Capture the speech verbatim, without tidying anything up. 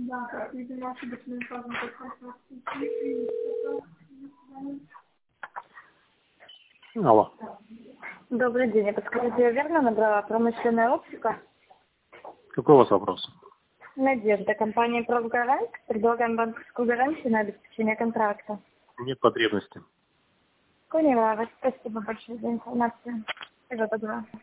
Алло. Добрый день. Я подскажите, я верно набрала промышленная оптика? Какой у вас вопрос? Надежда. Компания «Профгарант». Предлагаем банковскую гарантию на обеспечение контракта. Нет потребности. Поняла вас. Спасибо большое за информацию. Всего доброго.